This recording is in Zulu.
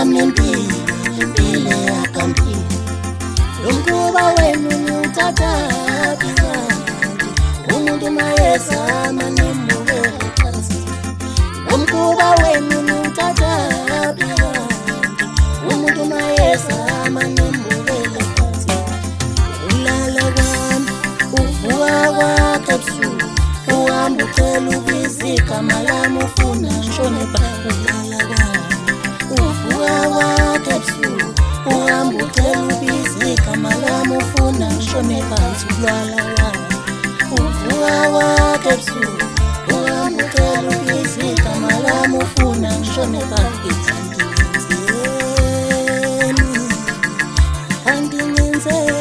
sami impilo yakampilo umkhuba wenu niuthathaphi umuntu mayezama nemukele phansi umkhuba wenu niuthathaphi umuntu mayezama nemukele phansi ulala kwami uvuka kwakhe ebusuku uhamba ucela ubiza igama lami ufuna ngishone phansi ulala kwami uvuka kwakhe ebusuku uhamba ucela ubiza igama lami ufuna ngishone phansi ulala kwami uvuka kwakhe ebusuku uhamba ucela ubiza igama lami ufuna ngishone phansi angingenzeni